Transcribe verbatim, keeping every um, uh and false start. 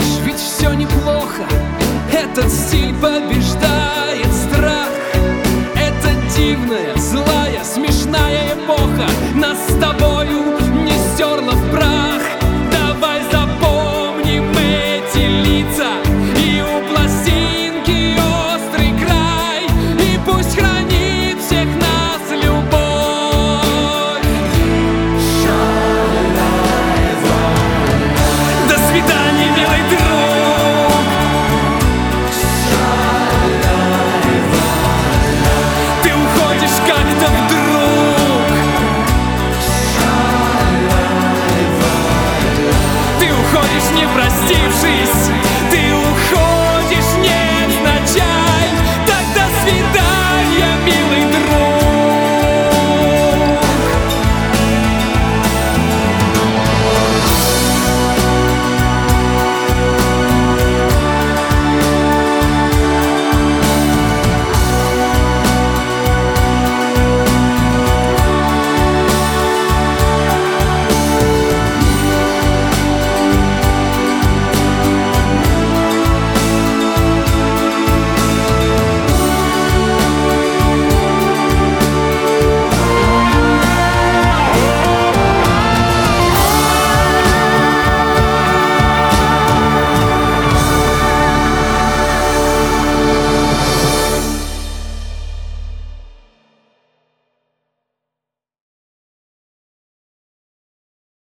уходишь, ведь все неплохо. Этот стиль побеждает страх. Это дивная, злая, смешная эпоха нас с тобою не стерла в прах. Давай запомним эти лица, и у пластинки острый край, и пусть хранит всех нас любовь. До свидания, милый друг. Ты уходишь как-то вдруг. Ты уходишь, не простившись.